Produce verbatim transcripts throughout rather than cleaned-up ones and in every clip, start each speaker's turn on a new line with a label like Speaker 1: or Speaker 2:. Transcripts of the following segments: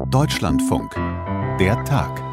Speaker 1: Deutschlandfunk. Der Tag.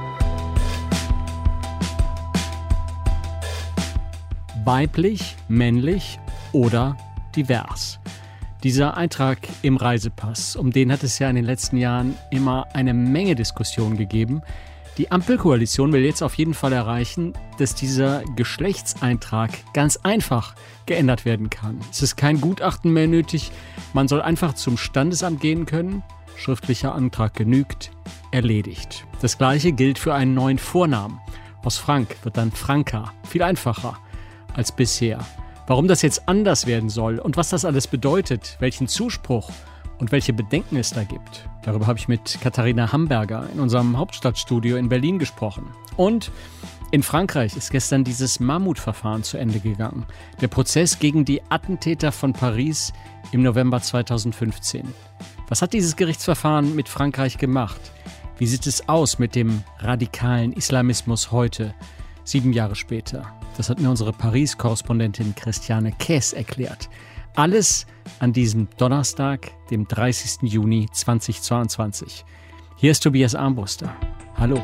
Speaker 2: Weiblich, männlich oder divers. Dieser Eintrag im Reisepass, um den hat es ja in den letzten Jahren immer eine Menge Diskussion gegeben. Die Ampelkoalition will jetzt auf jeden Fall erreichen, dass dieser Geschlechtseintrag ganz einfach geändert werden kann. Es ist kein Gutachten mehr nötig, man soll einfach zum Standesamt gehen können, schriftlicher Antrag genügt, erledigt. Das Gleiche gilt für einen neuen Vornamen. Aus Frank wird dann Franka, viel einfacher als bisher. Warum das jetzt anders werden soll und was das alles bedeutet, welchen Zuspruch und welche Bedenken es da gibt, darüber habe ich mit Katharina Hamberger in unserem Hauptstadtstudio in Berlin gesprochen. Und in Frankreich ist gestern dieses Mammutverfahren zu Ende gegangen. Der Prozess gegen die Attentäter von Paris im November zweitausendfünfzehn. Was hat dieses Gerichtsverfahren mit Frankreich gemacht? Wie sieht es aus mit dem radikalen Islamismus heute, sieben Jahre später? Das hat mir unsere Paris-Korrespondentin Christiane Käs erklärt. Alles an diesem Donnerstag, dem dreißigsten Juni zweitausendzweiundzwanzig. Hier ist Tobias Armbruster. Hallo.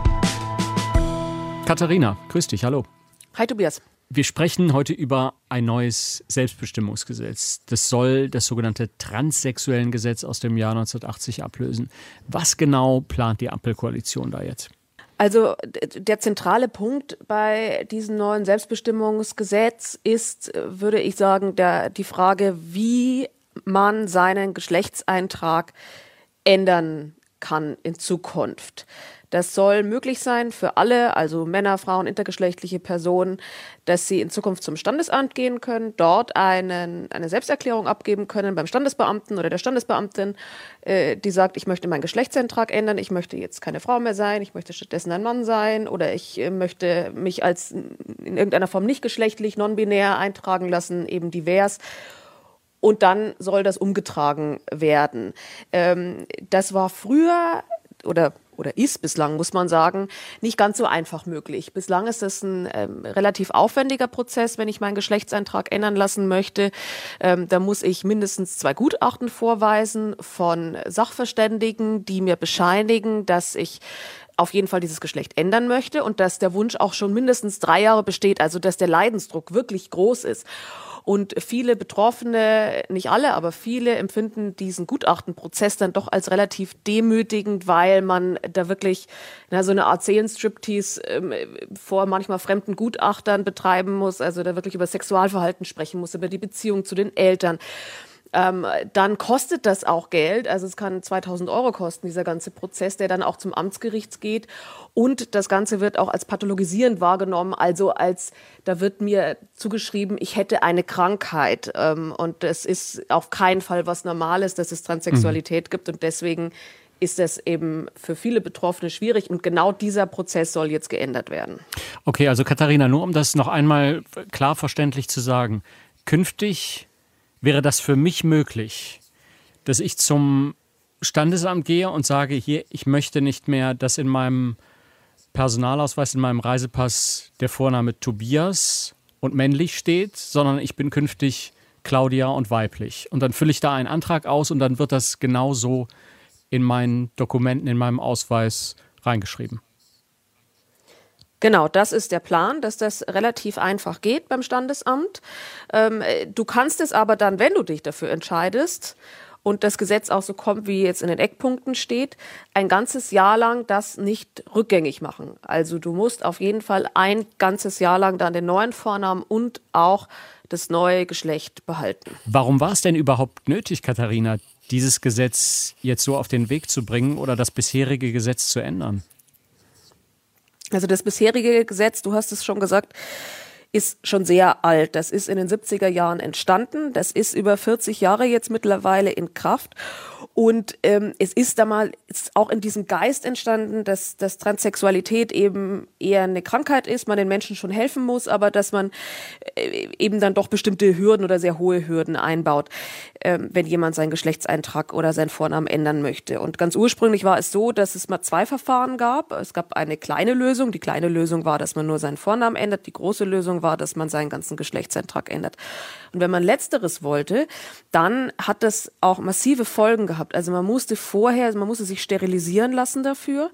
Speaker 2: Katharina, grüß dich, hallo.
Speaker 3: Hi Tobias.
Speaker 2: Wir sprechen heute über ein neues Selbstbestimmungsgesetz. Das soll das sogenannte Transsexuellengesetz aus dem Jahr neunzehnhundertachtzig ablösen. Was genau plant die Ampelkoalition da jetzt?
Speaker 3: Also der zentrale Punkt bei diesem neuen Selbstbestimmungsgesetz ist, würde ich sagen, der, die Frage, wie man seinen Geschlechtseintrag ändern kann in Zukunft. Das soll möglich sein für alle, also Männer, Frauen, intergeschlechtliche Personen, dass sie in Zukunft zum Standesamt gehen können, dort einen, eine Selbsterklärung abgeben können beim Standesbeamten oder der Standesbeamtin, äh, die sagt, ich möchte meinen Geschlechtseintrag ändern, ich möchte jetzt keine Frau mehr sein, ich möchte stattdessen ein Mann sein oder ich äh, möchte mich als in irgendeiner Form nicht geschlechtlich, non-binär eintragen lassen, eben divers. Und dann soll das umgetragen werden. Ähm, das war früher oder oder ist bislang, muss man sagen, nicht ganz so einfach möglich. Bislang ist das ein ähm, relativ aufwendiger Prozess, wenn ich meinen Geschlechtseintrag ändern lassen möchte. Ähm, da muss ich mindestens zwei Gutachten vorweisen von Sachverständigen, die mir bescheinigen, dass ich auf jeden Fall dieses Geschlecht ändern möchte und dass der Wunsch auch schon mindestens drei Jahre besteht, also dass der Leidensdruck wirklich groß ist. Und viele Betroffene, nicht alle, aber viele empfinden diesen Gutachtenprozess dann doch als relativ demütigend, weil man da wirklich na, so eine Art Seelenstriptease ähm, vor manchmal fremden Gutachtern betreiben muss, also da wirklich über Sexualverhalten sprechen muss, über die Beziehung zu den Eltern. Ähm, dann kostet das auch Geld, also es kann zweitausend Euro kosten, dieser ganze Prozess, der dann auch zum Amtsgericht geht und das Ganze wird auch als pathologisierend wahrgenommen, also als, da wird mir zugeschrieben, ich hätte eine Krankheit ähm, und das ist auf keinen Fall was Normales, dass es Transsexualität mhm. gibt und deswegen ist das eben für viele Betroffene schwierig und genau dieser Prozess soll jetzt geändert werden.
Speaker 2: Okay, also Katharina, nur um das noch einmal klar verständlich zu sagen, künftig wäre das für mich möglich, dass ich zum Standesamt gehe und sage, hier, ich möchte nicht mehr, dass in meinem Personalausweis, in meinem Reisepass der Vorname Tobias und männlich steht, sondern ich bin künftig Claudia und weiblich. Und dann fülle ich da einen Antrag aus und dann wird das genauso in meinen Dokumenten, in meinem Ausweis reingeschrieben.
Speaker 3: Genau, das ist der Plan, dass das relativ einfach geht beim Standesamt. Ähm, du kannst es aber dann, wenn du dich dafür entscheidest und das Gesetz auch so kommt, wie jetzt in den Eckpunkten steht, ein ganzes Jahr lang das nicht rückgängig machen. Also du musst auf jeden Fall ein ganzes Jahr lang dann den neuen Vornamen und auch das neue Geschlecht behalten.
Speaker 2: Warum war es denn überhaupt nötig, Katharina, dieses Gesetz jetzt so auf den Weg zu bringen oder das bisherige Gesetz zu ändern?
Speaker 3: Also das bisherige Gesetz, du hast es schon gesagt, ist schon sehr alt. Das ist in den siebziger Jahren entstanden. Das ist über vierzig Jahre jetzt mittlerweile in Kraft. Und ähm, es ist damals auch in diesem Geist entstanden, dass, dass Transsexualität eben eher eine Krankheit ist, man den Menschen schon helfen muss, aber dass man äh, eben dann doch bestimmte Hürden oder sehr hohe Hürden einbaut, äh, wenn jemand seinen Geschlechtseintrag oder seinen Vornamen ändern möchte. Und ganz ursprünglich war es so, dass es mal zwei Verfahren gab. Es gab eine kleine Lösung. Die kleine Lösung war, dass man nur seinen Vornamen ändert. Die große Lösung war, war, dass man seinen ganzen Geschlechtseintrag ändert. Und wenn man Letzteres wollte, dann hat das auch massive Folgen gehabt. Also man musste vorher, man musste sich sterilisieren lassen dafür.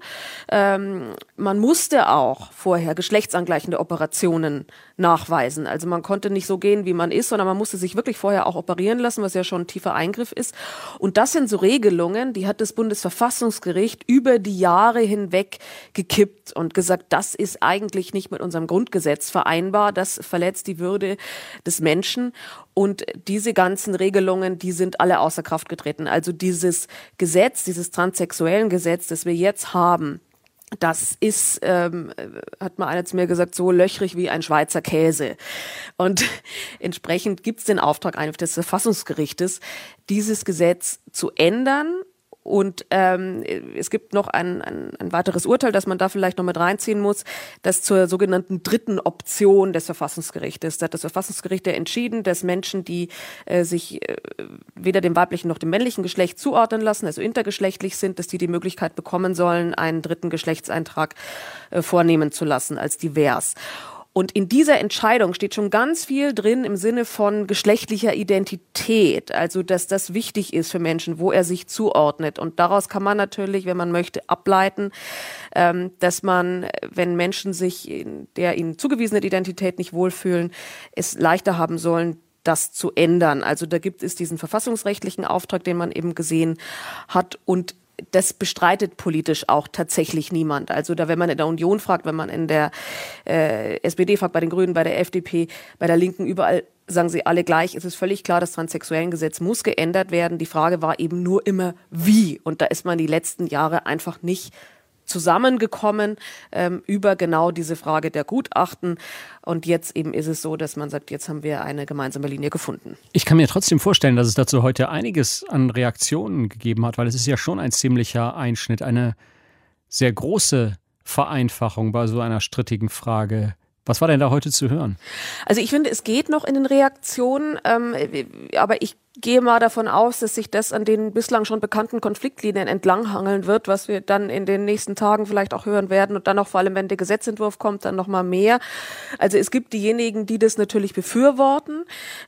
Speaker 3: Ähm, man musste auch vorher geschlechtsangleichende Operationen nachweisen. Also man konnte nicht so gehen, wie man ist, sondern man musste sich wirklich vorher auch operieren lassen, was ja schon ein tiefer Eingriff ist. Und das sind so Regelungen, die hat das Bundesverfassungsgericht über die Jahre hinweg gekippt und gesagt, das ist eigentlich nicht mit unserem Grundgesetz vereinbar, das verletzt die Würde des Menschen. Und diese ganzen Regelungen, die sind alle außer Kraft getreten. Also dieses Gesetz, dieses transsexuellen Gesetz, das wir jetzt haben, das ist, ähm, hat mal einer zu mir gesagt, so löchrig wie ein Schweizer Käse. Und entsprechend gibt es den Auftrag eines Verfassungsgerichtes, dieses Gesetz zu ändern. Und ähm, es gibt noch ein, ein, ein weiteres Urteil, das man da vielleicht noch mit reinziehen muss, das zur sogenannten dritten Option des Verfassungsgerichtes. Da hat das Verfassungsgericht ja entschieden, dass Menschen, die äh, sich äh, weder dem weiblichen noch dem männlichen Geschlecht zuordnen lassen, also intergeschlechtlich sind, dass die die Möglichkeit bekommen sollen, einen dritten Geschlechtseintrag äh, vornehmen zu lassen als divers. Und in dieser Entscheidung steht schon ganz viel drin im Sinne von geschlechtlicher Identität, also dass das wichtig ist für Menschen, wo er sich zuordnet. Und daraus kann man natürlich, wenn man möchte, ableiten, ähm, dass man, wenn Menschen sich in der ihnen zugewiesenen Identität nicht wohlfühlen, es leichter haben sollen, das zu ändern. Also da gibt es diesen verfassungsrechtlichen Auftrag, den man eben gesehen hat, und das bestreitet politisch auch tatsächlich niemand. Also da, wenn man in der Union fragt, wenn man in der äh, S P D fragt, bei den Grünen, bei der F D P, bei der Linken, überall sagen sie alle gleich, es ist völlig klar, das Transsexuellengesetz muss geändert werden. Die Frage war eben nur immer, wie. Und da ist man die letzten Jahre einfach nicht zusammengekommen ähm, über genau diese Frage der Gutachten. Und jetzt eben ist es so, dass man sagt, jetzt haben wir eine gemeinsame Linie gefunden.
Speaker 2: Ich kann mir trotzdem vorstellen, dass es dazu heute einiges an Reaktionen gegeben hat, weil es ist ja schon ein ziemlicher Einschnitt, eine sehr große Vereinfachung bei so einer strittigen Frage. Was war denn da heute zu hören?
Speaker 3: Also ich finde, es geht noch in den Reaktionen, ähm, aber ich gehe mal davon aus, dass sich das an den bislang schon bekannten Konfliktlinien entlanghangeln wird, was wir dann in den nächsten Tagen vielleicht auch hören werden und dann auch vor allem, wenn der Gesetzentwurf kommt, dann noch mal mehr. Also es gibt diejenigen, die das natürlich befürworten.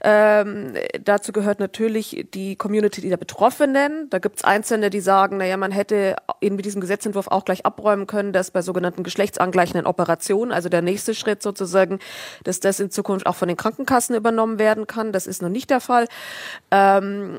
Speaker 3: Ähm, dazu gehört natürlich die Community der Betroffenen. Da gibt es Einzelne, die sagen, naja, man hätte eben mit diesem Gesetzentwurf auch gleich abräumen können, dass bei sogenannten geschlechtsangleichenden Operationen, also der nächste Schritt sozusagen, dass das in Zukunft auch von den Krankenkassen übernommen werden kann. Das ist noch nicht der Fall. Ähm,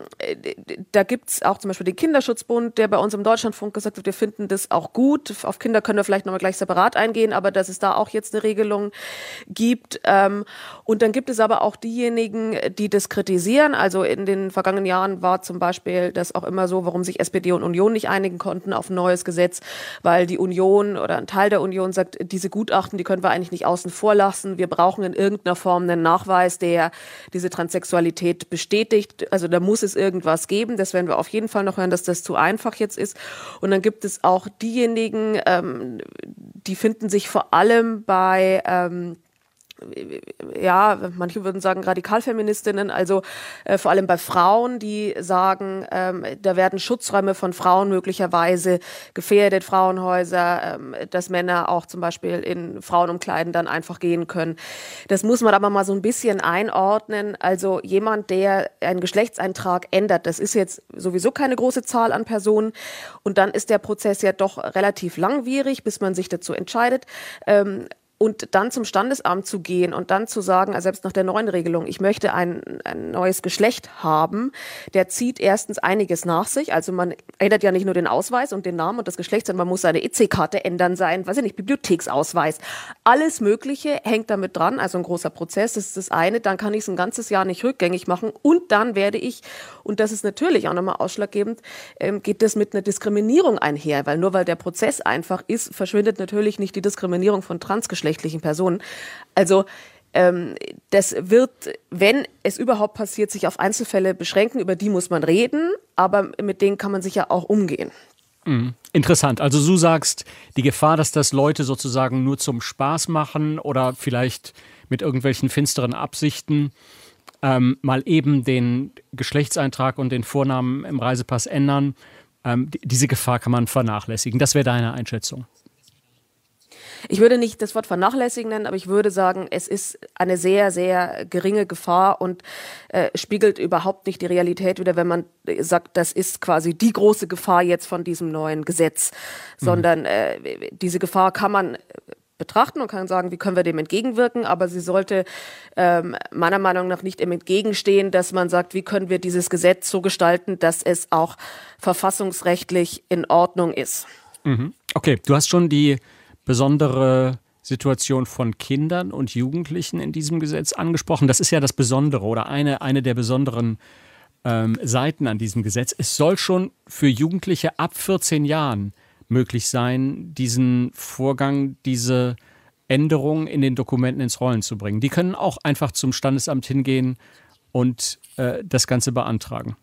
Speaker 3: da gibt's auch zum Beispiel den Kinderschutzbund, der bei uns im Deutschlandfunk gesagt hat, wir finden das auch gut. Auf Kinder können wir vielleicht nochmal gleich separat eingehen, aber dass es da auch jetzt eine Regelung gibt. Ähm, und dann gibt es aber auch diejenigen, die das kritisieren. Also in den vergangenen Jahren war zum Beispiel das auch immer so, warum sich S P D und Union nicht einigen konnten auf ein neues Gesetz, weil die Union oder ein Teil der Union sagt, diese Gutachten, die können wir eigentlich nicht außen vor lassen. Wir brauchen in irgendeiner Form einen Nachweis, der diese Transsexualität bestätigt. Also da muss es irgendwas geben. Das werden wir auf jeden Fall noch hören, dass das zu einfach jetzt ist. Und dann gibt es auch diejenigen, ähm, die finden sich vor allem bei ähm, ja, manche würden sagen Radikalfeministinnen, also äh, vor allem bei Frauen, die sagen, ähm, da werden Schutzräume von Frauen möglicherweise gefährdet, Frauenhäuser, ähm, dass Männer auch zum Beispiel in Frauenumkleiden dann einfach gehen können. Das muss man aber mal so ein bisschen einordnen. Also jemand, der einen Geschlechtseintrag ändert, das ist jetzt sowieso keine große Zahl an Personen und dann ist der Prozess ja doch relativ langwierig, bis man sich dazu entscheidet. Ähm, Und dann zum Standesamt zu gehen und dann zu sagen, also selbst nach der neuen Regelung, ich möchte ein, ein neues Geschlecht haben, der zieht erstens einiges nach sich. Also man ändert ja nicht nur den Ausweis und den Namen und das Geschlecht, sondern man muss seine E C-Karte ändern, sein, weiß ich nicht, Bibliotheksausweis. Alles Mögliche hängt damit dran, also ein großer Prozess, das ist das eine. Dann kann ich es ein ganzes Jahr nicht rückgängig machen und dann werde ich, und das ist natürlich auch nochmal ausschlaggebend, ähm, geht das mit einer Diskriminierung einher, weil nur weil der Prozess einfach ist, verschwindet natürlich nicht die Diskriminierung von transgeschlechtlichen Personen. Also ähm, das wird, wenn es überhaupt passiert, sich auf Einzelfälle beschränken, über die muss man reden, aber mit denen kann man sicher auch umgehen.
Speaker 2: Mhm. Interessant. Also du sagst, die Gefahr, dass das Leute sozusagen nur zum Spaß machen oder vielleicht mit irgendwelchen finsteren Absichten ähm, mal eben den Geschlechtseintrag und den Vornamen im Reisepass ändern, ähm, die, diese Gefahr kann man vernachlässigen. Das wäre deine Einschätzung.
Speaker 3: Ich würde nicht das Wort vernachlässigen nennen, aber ich würde sagen, es ist eine sehr, sehr geringe Gefahr und äh, spiegelt überhaupt nicht die Realität wider, wenn man sagt, das ist quasi die große Gefahr jetzt von diesem neuen Gesetz, mhm. sondern äh, diese Gefahr kann man betrachten und kann sagen, wie können wir dem entgegenwirken, aber sie sollte ähm, meiner Meinung nach nicht im Entgegenstehen, dass man sagt, wie können wir dieses Gesetz so gestalten, dass es auch verfassungsrechtlich in Ordnung ist.
Speaker 2: Mhm. Okay, du hast schon die besondere Situation von Kindern und Jugendlichen in diesem Gesetz angesprochen. Das ist ja das Besondere oder eine, eine der besonderen ähm, Seiten an diesem Gesetz. Es soll schon für Jugendliche ab vierzehn Jahren möglich sein, diesen Vorgang, diese Änderungen in den Dokumenten ins Rollen zu bringen. Die können auch einfach zum Standesamt hingehen und äh, das Ganze beantragen.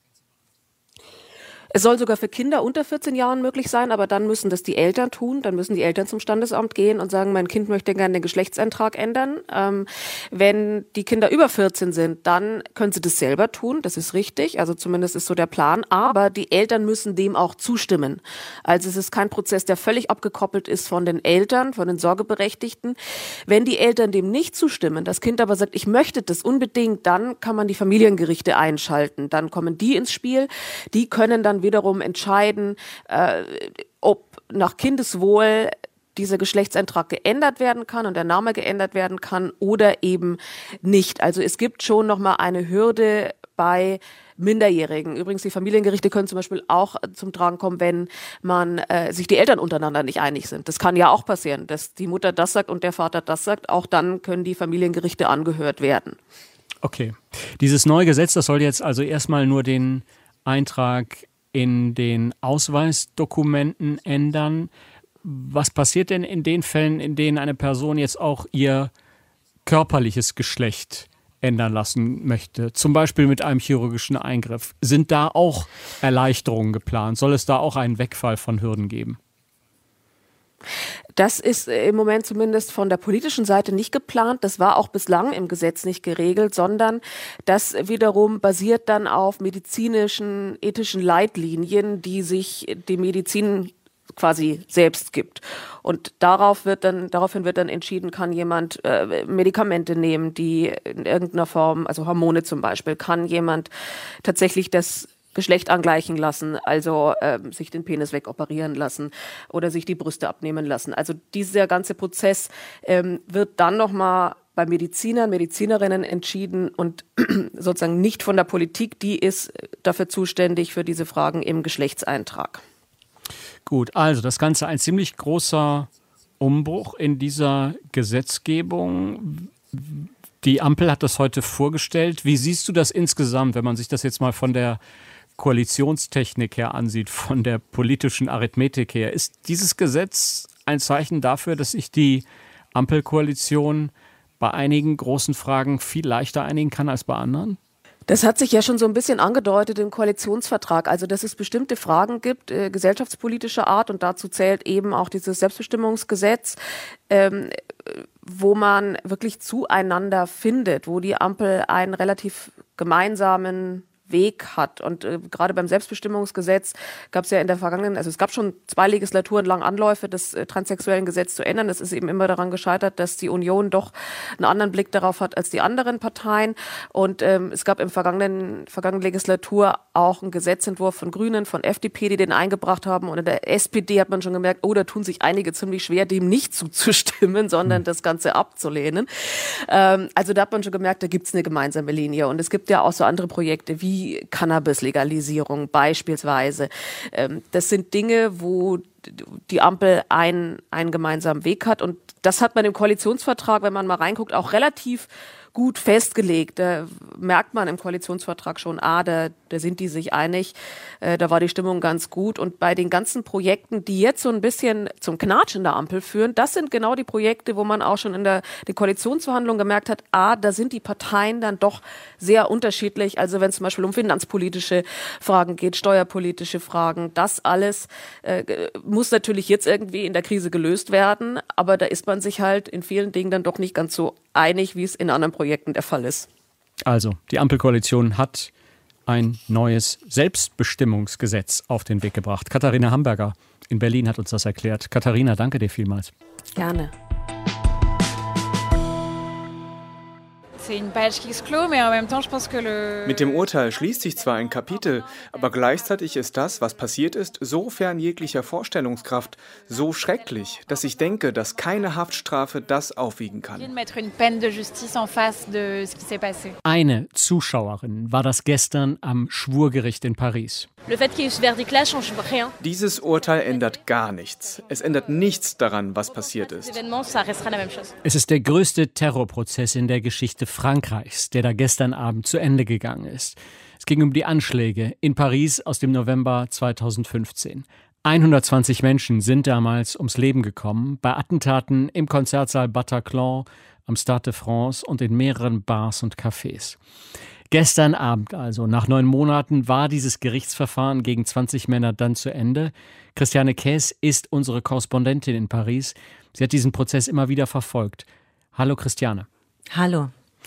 Speaker 3: Es soll sogar für Kinder unter vierzehn Jahren möglich sein, aber dann müssen das die Eltern tun. Dann müssen die Eltern zum Standesamt gehen und sagen, mein Kind möchte gerne den Geschlechtseintrag ändern. Ähm, wenn die Kinder über vierzehn sind, dann können sie das selber tun. Das ist richtig. Also zumindest ist so der Plan. Aber die Eltern müssen dem auch zustimmen. Also es ist kein Prozess, der völlig abgekoppelt ist von den Eltern, von den Sorgeberechtigten. Wenn die Eltern dem nicht zustimmen, das Kind aber sagt, ich möchte das unbedingt, dann kann man die Familiengerichte einschalten. Dann kommen die ins Spiel. Die können dann wiederum entscheiden, äh, ob nach Kindeswohl dieser Geschlechtseintrag geändert werden kann und der Name geändert werden kann oder eben nicht. Also es gibt schon nochmal eine Hürde bei Minderjährigen. Übrigens, die Familiengerichte können zum Beispiel auch zum Tragen kommen, wenn man äh, sich die Eltern untereinander nicht einig sind. Das kann ja auch passieren, dass die Mutter das sagt und der Vater das sagt. Auch dann können die Familiengerichte angehört werden.
Speaker 2: Okay. Dieses neue Gesetz, das soll jetzt also erstmal nur den Eintrag in den Ausweisdokumenten ändern. Was passiert denn in den Fällen, in denen eine Person jetzt auch ihr körperliches Geschlecht ändern lassen möchte, zum Beispiel mit einem chirurgischen Eingriff? Sind da auch Erleichterungen geplant? Soll es da auch einen Wegfall von Hürden geben?
Speaker 3: Das ist im Moment zumindest von der politischen Seite nicht geplant. Das war auch bislang im Gesetz nicht geregelt, sondern das wiederum basiert dann auf medizinischen, ethischen Leitlinien, die sich die Medizin quasi selbst gibt. Und darauf wird dann, daraufhin wird dann entschieden, kann jemand äh, Medikamente nehmen, die in irgendeiner Form, also Hormone zum Beispiel, kann jemand tatsächlich das Geschlecht angleichen lassen, also äh, sich den Penis wegoperieren lassen oder sich die Brüste abnehmen lassen. Also dieser ganze Prozess ähm, wird dann nochmal bei Medizinern, Medizinerinnen entschieden und sozusagen nicht von der Politik, die ist dafür zuständig für diese Fragen im Geschlechtseintrag.
Speaker 2: Gut, also das Ganze ein ziemlich großer Umbruch in dieser Gesetzgebung. Die Ampel hat das heute vorgestellt. Wie siehst du das insgesamt, wenn man sich das jetzt mal von der Koalitionstechnik her ansieht, von der politischen Arithmetik her? Ist dieses Gesetz ein Zeichen dafür, dass sich die Ampelkoalition bei einigen großen Fragen viel leichter einigen kann als bei anderen?
Speaker 3: Das hat sich ja schon so ein bisschen angedeutet im Koalitionsvertrag, also dass es bestimmte Fragen gibt, äh, gesellschaftspolitischer Art, und dazu zählt eben auch dieses Selbstbestimmungsgesetz, ähm, wo man wirklich zueinander findet, wo die Ampel einen relativ gemeinsamen Weg hat. Und äh, gerade beim Selbstbestimmungsgesetz gab es ja in der vergangenen, also es gab schon zwei Legislaturen lang Anläufe, das äh, transsexuellen Gesetz zu ändern. Das ist eben immer daran gescheitert, dass die Union doch einen anderen Blick darauf hat als die anderen Parteien. Und ähm, es gab im vergangenen, vergangenen Legislatur auch einen Gesetzentwurf von Grünen, von F D P, die den eingebracht haben. Und in der S P D hat man schon gemerkt, oh, da tun sich einige ziemlich schwer, dem nicht zuzustimmen, sondern das Ganze abzulehnen. Ähm, also da hat man schon gemerkt, da gibt es eine gemeinsame Linie. Und es gibt ja auch so andere Projekte wie Cannabis-Legalisierung beispielsweise. Ähm, das sind Dinge, wo die Ampel einen, einen gemeinsamen Weg hat. Und das hat man im Koalitionsvertrag, wenn man mal reinguckt, auch relativ gut festgelegt. Da merkt man im Koalitionsvertrag schon, ah, da, da sind die sich einig, äh, da war die Stimmung ganz gut. Und bei den ganzen Projekten, die jetzt so ein bisschen zum Knatsch in der Ampel führen, das sind genau die Projekte, wo man auch schon in der den Koalitionsverhandlungen gemerkt hat, ah, da sind die Parteien dann doch sehr unterschiedlich. Also wenn es zum Beispiel um finanzpolitische Fragen geht, steuerpolitische Fragen, das alles äh, muss natürlich jetzt irgendwie in der Krise gelöst werden. Aber da ist man sich halt in vielen Dingen dann doch nicht ganz so einig, wie es in anderen Projekten der Fall ist.
Speaker 2: Also, die Ampelkoalition hat ein neues Selbstbestimmungsgesetz auf den Weg gebracht. Katharina Hamburger in Berlin hat uns das erklärt. Katharina, danke dir vielmals.
Speaker 3: Gerne.
Speaker 4: Mit dem Urteil schließt sich zwar ein Kapitel, aber gleichzeitig ist das, was passiert ist, so fern jeglicher Vorstellungskraft, so schrecklich, dass ich denke, dass keine Haftstrafe das aufwiegen kann.
Speaker 2: Eine Zuschauerin war das gestern am Schwurgericht in Paris.
Speaker 4: Dieses Urteil ändert gar nichts. Es ändert nichts daran, was passiert ist.
Speaker 2: Es ist der größte Terrorprozess in der Geschichte Frankreichs, der da gestern Abend zu Ende gegangen ist. Es ging um die Anschläge in Paris aus dem November zweitausendfünfzehn. hundertzwanzig Menschen sind damals ums Leben gekommen bei Attentaten im Konzertsaal Bataclan, am Stade de France und in mehreren Bars und Cafés. Gestern Abend also, nach neun Monaten, war dieses Gerichtsverfahren gegen zwanzig Männer dann zu Ende. Christiane Käs ist unsere Korrespondentin in Paris. Sie hat diesen Prozess immer wieder verfolgt. Hallo Christiane.
Speaker 5: Hallo.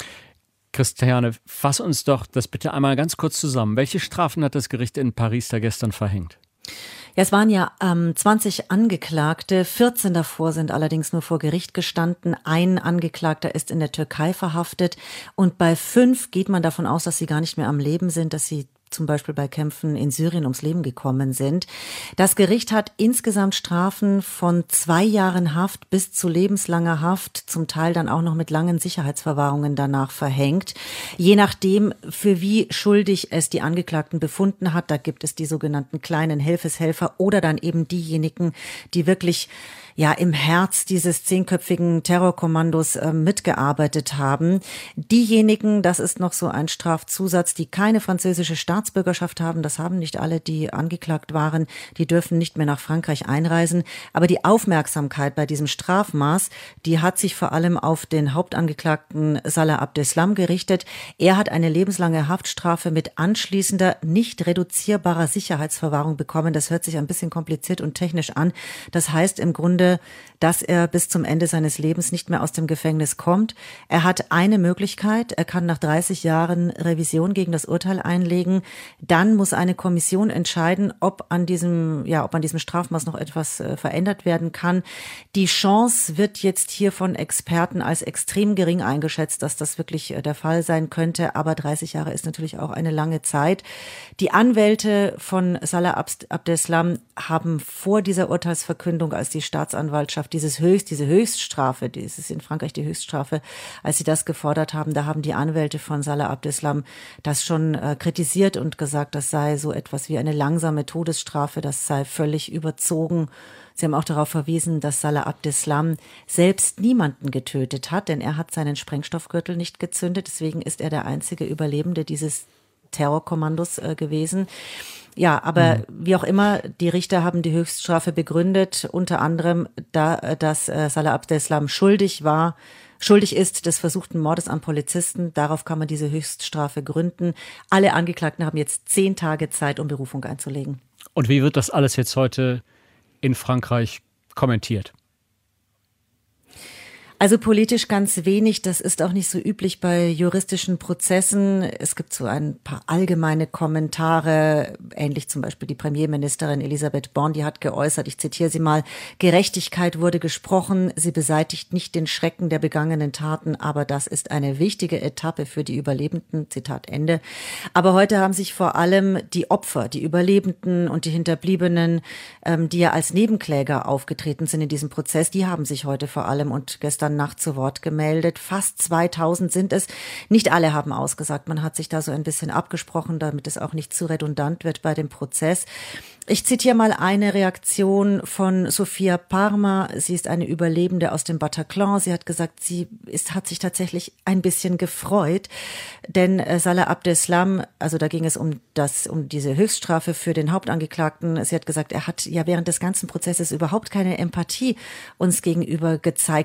Speaker 2: Christiane, fass uns doch das bitte einmal ganz kurz zusammen. Welche Strafen hat das Gericht in Paris da gestern verhängt?
Speaker 5: Ja, es waren ja ähm, zwanzig Angeklagte, vierzehn davor sind allerdings nur vor Gericht gestanden. Ein Angeklagter ist in der Türkei verhaftet und bei fünf geht man davon aus, dass sie gar nicht mehr am Leben sind, dass sie zum Beispiel bei Kämpfen in Syrien ums Leben gekommen sind. Das Gericht hat insgesamt Strafen von zwei Jahren Haft bis zu lebenslanger Haft, zum Teil dann auch noch mit langen Sicherheitsverwahrungen danach verhängt. Je nachdem, für wie schuldig es die Angeklagten befunden hat, da gibt es die sogenannten kleinen Helfeshelfer oder dann eben diejenigen, die wirklich ja im Herz dieses zehnköpfigen Terrorkommandos äh, mitgearbeitet haben. Diejenigen, das ist noch so ein Strafzusatz, die keine französische Staatsbürgerschaft haben, das haben nicht alle, die angeklagt waren, die dürfen nicht mehr nach Frankreich einreisen. Aber die Aufmerksamkeit bei diesem Strafmaß, die hat sich vor allem auf den Hauptangeklagten Salah Abdeslam gerichtet. Er hat eine lebenslange Haftstrafe mit anschließender, nicht reduzierbarer Sicherheitsverwahrung bekommen. Das hört sich ein bisschen kompliziert und technisch an. Das heißt im Grunde, dass er bis zum Ende seines Lebens nicht mehr aus dem Gefängnis kommt. Er hat eine Möglichkeit, er kann nach dreißig Jahren Revision gegen das Urteil einlegen. Dann muss eine Kommission entscheiden, ob an diesem, ja, ob an diesem Strafmaß noch etwas äh, verändert werden kann. Die Chance wird jetzt hier von Experten als extrem gering eingeschätzt, dass das wirklich äh, der Fall sein könnte. Aber dreißig Jahre ist natürlich auch eine lange Zeit. Die Anwälte von Salah Abdeslam haben vor dieser Urteilsverkündung, als die Staatsanwaltschaft dieses Höchst, diese Höchststrafe, das ist in Frankreich die Höchststrafe, als sie das gefordert haben, da haben die Anwälte von Salah Abdeslam das schon äh, kritisiert und gesagt, das sei so etwas wie eine langsame Todesstrafe, das sei völlig überzogen. Sie haben auch darauf verwiesen, dass Salah Abdeslam selbst niemanden getötet hat, denn er hat seinen Sprengstoffgürtel nicht gezündet, deswegen ist er der einzige Überlebende dieses Terrorkommandos äh, gewesen. Ja, aber mhm. wie auch immer, die Richter haben die Höchststrafe begründet, unter anderem, da, dass äh, Salah Abdeslam schuldig war, schuldig ist des versuchten Mordes an Polizisten. Darauf kann man diese Höchststrafe gründen. Alle Angeklagten haben jetzt zehn Tage Zeit, um Berufung einzulegen.
Speaker 2: Und wie wird das alles jetzt heute in Frankreich kommentiert?
Speaker 5: Also politisch ganz wenig, das ist auch nicht so üblich bei juristischen Prozessen. Es gibt so ein paar allgemeine Kommentare, ähnlich zum Beispiel die Premierministerin Elisabeth Borne, die hat geäußert, ich zitiere sie mal, Gerechtigkeit wurde gesprochen, sie beseitigt nicht den Schrecken der begangenen Taten, aber das ist eine wichtige Etappe für die Überlebenden, Zitat Ende. Aber heute haben sich vor allem die Opfer, die Überlebenden und die Hinterbliebenen, ähm, die ja als Nebenkläger aufgetreten sind in diesem Prozess, die haben sich heute vor allem und gestern Nacht zu Wort gemeldet. Fast zweitausend sind es. Nicht alle haben ausgesagt. Man hat sich da so ein bisschen abgesprochen, damit es auch nicht zu redundant wird bei dem Prozess. Ich zitiere mal eine Reaktion von Sofia Parma. Sie ist eine Überlebende aus dem Bataclan. Sie hat gesagt, sie ist, hat sich tatsächlich ein bisschen gefreut, denn Salah Abdeslam, also da ging es um das, um diese Höchststrafe für den Hauptangeklagten. Sie hat gesagt, er hat ja während des ganzen Prozesses überhaupt keine Empathie uns gegenüber gezeigt. Er hat zwar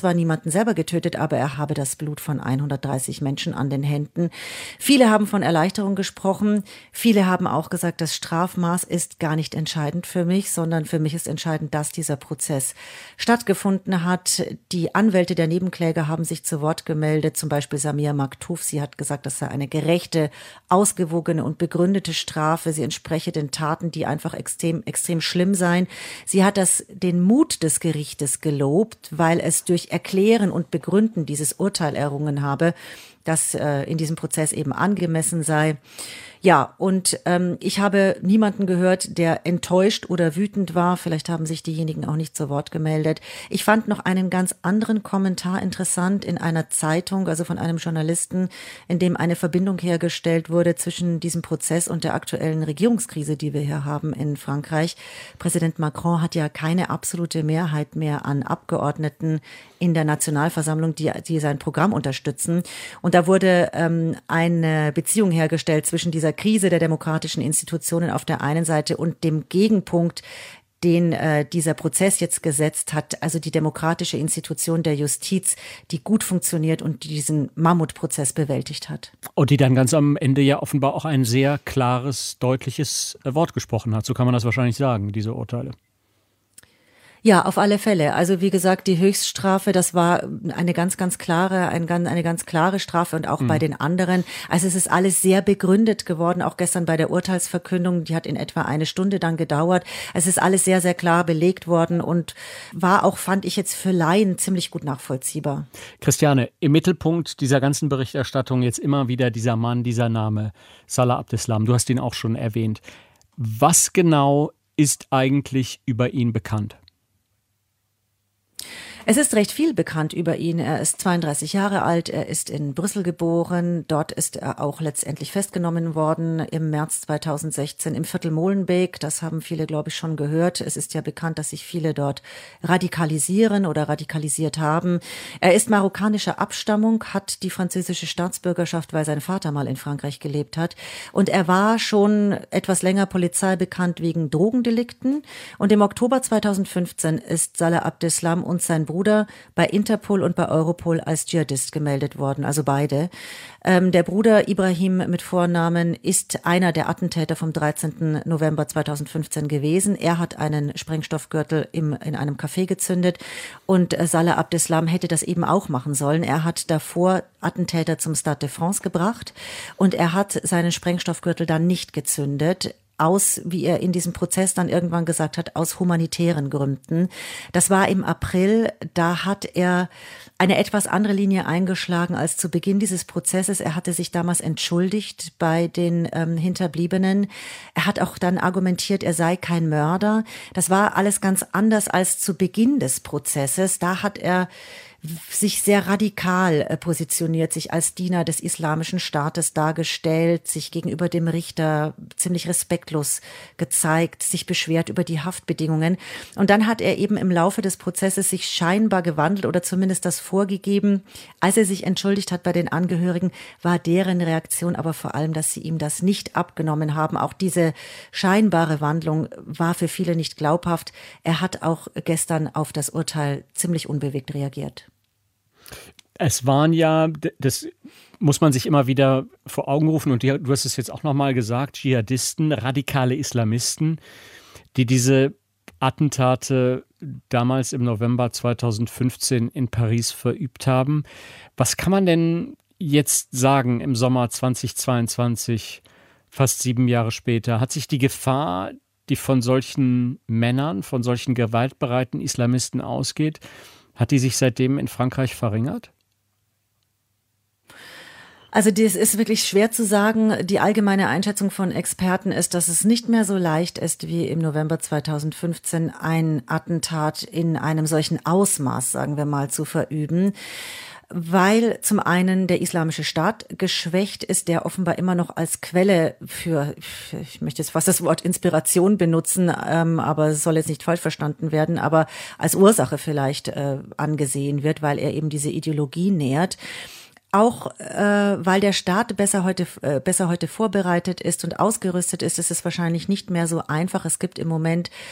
Speaker 5: zwar niemanden selber getötet, aber er habe das Blut von hundertdreißig Menschen an den Händen. Viele haben von Erleichterung gesprochen. Viele haben auch gesagt, das Strafmaß ist gar nicht entscheidend für mich, sondern für mich ist entscheidend, dass dieser Prozess stattgefunden hat. Die Anwälte der Nebenkläger haben sich zu Wort gemeldet, zum Beispiel Samia Maktouf. Sie hat gesagt, das sei eine gerechte, ausgewogene und begründete Strafe. Sie entspreche den Taten, die einfach extrem, extrem schlimm seien. Sie hat das, den Mut des Gerichtes gelobt, weil es durch Erklären und Begründen dieses Urteil errungen habe, das äh, in diesem Prozess eben angemessen sei. Ja, und ähm, ich habe niemanden gehört, der enttäuscht oder wütend war. Vielleicht haben sich diejenigen auch nicht zu Wort gemeldet. Ich fand noch einen ganz anderen Kommentar interessant in einer Zeitung, also von einem Journalisten, in dem eine Verbindung hergestellt wurde zwischen diesem Prozess und der aktuellen Regierungskrise, die wir hier haben in Frankreich. Präsident Macron hat ja keine absolute Mehrheit mehr an Abgeordneten in der Nationalversammlung, die, die sein Programm unterstützen. Und da wurde ähm, eine Beziehung hergestellt zwischen dieser Krise der demokratischen Institutionen auf der einen Seite und dem Gegenpunkt, den äh, dieser Prozess jetzt gesetzt hat, also die demokratische Institution der Justiz, die gut funktioniert und die diesen Mammutprozess bewältigt hat.
Speaker 2: Und die dann ganz am Ende ja offenbar auch ein sehr klares, deutliches Wort gesprochen hat. So kann man das wahrscheinlich sagen, diese Urteile.
Speaker 5: Ja, auf alle Fälle. Also wie gesagt, die Höchststrafe, das war eine ganz, ganz klare, ein, eine ganz klare Strafe und auch mhm. bei den anderen. Also es ist alles sehr begründet geworden, auch gestern bei der Urteilsverkündung, die hat in etwa eine Stunde dann gedauert. Es ist alles sehr, sehr klar belegt worden und war auch, fand ich jetzt für Laien ziemlich gut nachvollziehbar.
Speaker 2: Christiane, im Mittelpunkt dieser ganzen Berichterstattung jetzt immer wieder dieser Mann, dieser Name, Salah Abdeslam. Du hast ihn auch schon erwähnt. Was genau ist eigentlich über ihn bekannt?
Speaker 5: Es ist recht viel bekannt über ihn. Er ist zweiunddreißig Jahre alt, er ist in Brüssel geboren. Dort ist er auch letztendlich festgenommen worden im März zweitausendsechzehn im Viertel Molenbeek. Das haben viele, glaube ich, schon gehört. Es ist ja bekannt, dass sich viele dort radikalisieren oder radikalisiert haben. Er ist marokkanischer Abstammung, hat die französische Staatsbürgerschaft, weil sein Vater mal in Frankreich gelebt hat. Und er war schon etwas länger Polizei bekannt wegen Drogendelikten. Und im Oktober zweitausendfünfzehn ist Salah Abdeslam und sein Bruder bei Interpol und bei Europol als Dschihadist gemeldet worden, also beide. Ähm, der Bruder Ibrahim mit Vornamen ist einer der Attentäter vom dreizehnten November zweitausendfünfzehn gewesen. Er hat einen Sprengstoffgürtel im, in einem Café gezündet und äh, Salah Abdeslam hätte das eben auch machen sollen. Er hat davor Attentäter zum Stade de France gebracht und er hat seinen Sprengstoffgürtel dann nicht gezündet. Aus, wie er in diesem Prozess dann irgendwann gesagt hat, aus humanitären Gründen. Das war im April, da hat er eine etwas andere Linie eingeschlagen als zu Beginn dieses Prozesses. Er hatte sich damals entschuldigt bei den ähm, Hinterbliebenen. Er hat auch dann argumentiert, er sei kein Mörder. Das war alles ganz anders als zu Beginn des Prozesses. Da hat er sich sehr radikal positioniert, sich als Diener des islamischen Staates dargestellt, sich gegenüber dem Richter ziemlich respektlos gezeigt, sich beschwert über die Haftbedingungen. Und dann hat er eben im Laufe des Prozesses sich scheinbar gewandelt oder zumindest das vorgegeben. Als er sich entschuldigt hat bei den Angehörigen, war deren Reaktion aber vor allem, dass sie ihm das nicht abgenommen haben. Auch diese scheinbare Wandlung war für viele nicht glaubhaft. Er hat auch gestern auf das Urteil ziemlich unbewegt reagiert.
Speaker 2: Es waren ja, das muss man sich immer wieder vor Augen rufen und du hast es jetzt auch nochmal gesagt, Dschihadisten, radikale Islamisten, die diese Attentate damals im November zweitausendfünfzehn in Paris verübt haben. Was kann man denn jetzt sagen im Sommer zweitausendzweiundzwanzig, fast sieben Jahre später? Hat sich die Gefahr, die von solchen Männern, von solchen gewaltbereiten Islamisten ausgeht, hat die sich seitdem in Frankreich verringert?
Speaker 5: Also das ist wirklich schwer zu sagen. Die allgemeine Einschätzung von Experten ist, dass es nicht mehr so leicht ist wie im November zweitausendfünfzehn ein Attentat in einem solchen Ausmaß, sagen wir mal, zu verüben. Weil zum einen der Islamische Staat geschwächt ist, der offenbar immer noch als Quelle für, ich möchte jetzt fast das Wort Inspiration benutzen, ähm, aber es soll jetzt nicht falsch verstanden werden, aber als Ursache vielleicht äh, angesehen wird, weil er eben diese Ideologie nährt. Auch äh, weil der Staat besser heute äh, besser heute vorbereitet ist und ausgerüstet ist, ist es wahrscheinlich nicht mehr so einfach. Es gibt im Moment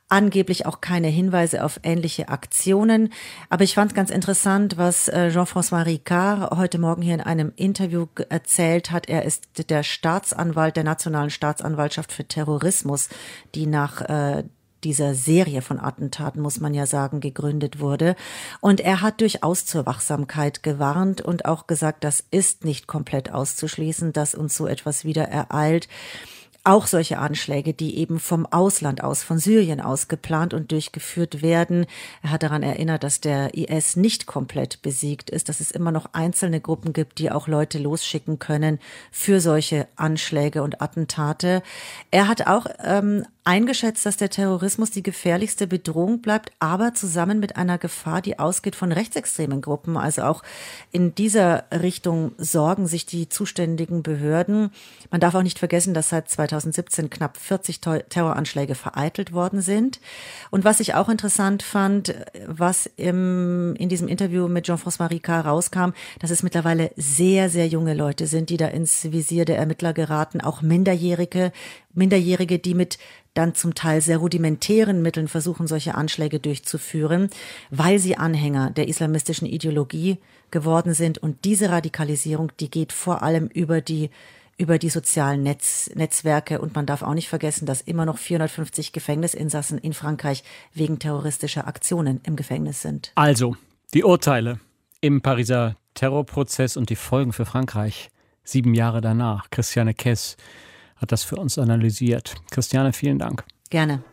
Speaker 5: Angeblich auch keine Hinweise auf ähnliche Aktionen. Aber ich fand es ganz interessant, was Jean-François Ricard heute Morgen hier in einem Interview erzählt hat. Er ist der Staatsanwalt der Nationalen Staatsanwaltschaft für Terrorismus, die nach äh, dieser Serie von Attentaten, muss man ja sagen, gegründet wurde. Und er hat durchaus zur Wachsamkeit gewarnt und auch gesagt, das ist nicht komplett auszuschließen, dass uns so etwas wieder ereilt. Auch solche Anschläge, die eben vom Ausland aus, von Syrien aus geplant und durchgeführt werden. Er hat daran erinnert, dass der I S nicht komplett besiegt ist, dass es immer noch einzelne Gruppen gibt, die auch Leute losschicken können für solche Anschläge und Attentate. Er hat auch ähm, eingeschätzt, dass der Terrorismus die gefährlichste Bedrohung bleibt, aber zusammen mit einer Gefahr, die ausgeht von rechtsextremen Gruppen. Also auch in dieser Richtung sorgen sich die zuständigen Behörden. Man darf auch nicht vergessen, dass seit zweitausendsiebzehn knapp vierzig Terroranschläge vereitelt worden sind. Und was ich auch interessant fand, was im, in diesem Interview mit Jean-François Ricard rauskam, dass es mittlerweile sehr, sehr junge Leute sind, die da ins Visier der Ermittler geraten, auch Minderjährige, Minderjährige, die mit dann zum Teil sehr rudimentären Mitteln versuchen, solche Anschläge durchzuführen, weil sie Anhänger der islamistischen Ideologie geworden sind. Und diese Radikalisierung, die geht vor allem über die über die sozialen Netz, Netzwerke. Und man darf auch nicht vergessen, dass immer noch vierhundertfünfzig Gefängnisinsassen in Frankreich wegen terroristischer Aktionen im Gefängnis sind.
Speaker 2: Also, die Urteile im Pariser Terrorprozess und die Folgen für Frankreich sieben Jahre danach. Christiane Kess hat das für uns analysiert. Christiane, vielen Dank.
Speaker 5: Gerne.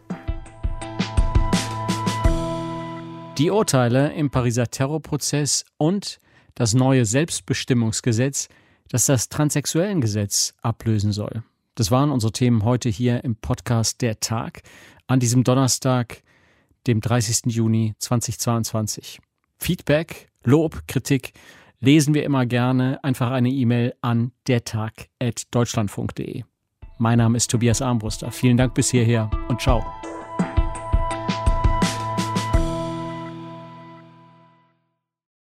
Speaker 2: Die Urteile im Pariser Terrorprozess und das neue Selbstbestimmungsgesetz, das das Transsexuellengesetz ablösen soll. Das waren unsere Themen heute hier im Podcast Der Tag an diesem Donnerstag, dem dreißigsten Juni zweitausendzweiundzwanzig. Feedback, Lob, Kritik lesen wir immer gerne. Einfach eine E-Mail an dertag at deutschlandfunk punkt de. Mein Name ist Tobias Armbruster. Vielen Dank bis hierher und ciao.